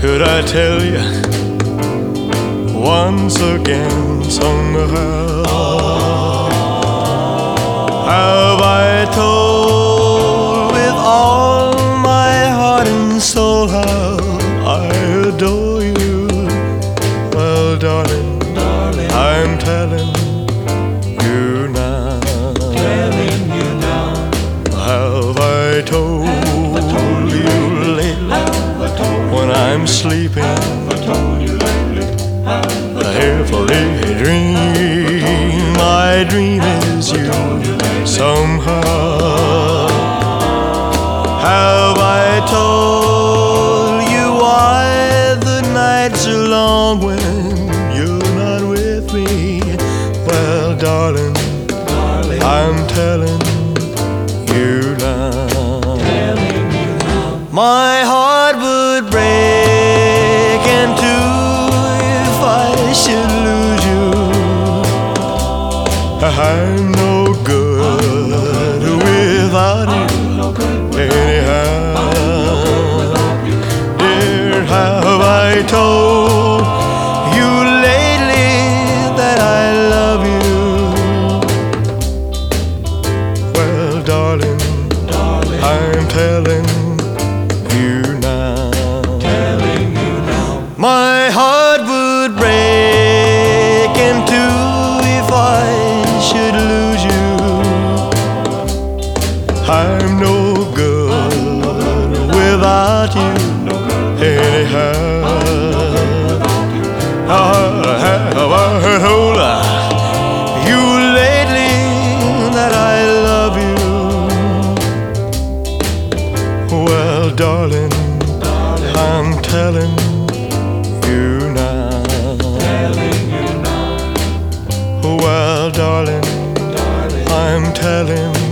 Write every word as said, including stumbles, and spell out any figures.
Could I tell you once again somehow? Have I told with all my heart and soul how I adore you? Well, darling, darling, I'm telling you now. Telling you now. Have I told, Have I told you, you lately? Have I told When I'm sleeping, Have I told you lately? Have I every dream I dream is you somehow. Have I told you why the nights are long when you're not with me? Well, darling, darling, I'm telling you now. telling you now. My heart would break in two if I should lose you. I'm no good without you. Anyhow, dear, have I told you lately that I love you? Well, darling, Darling, I'm telling you now. telling you now. My heart would break in two if I should lose you. I'm no good without you. Anyhow, have I told you lately that I love you? Well, darling, I'm telling you now. Telling you now. Well, darling, Darling, I'm telling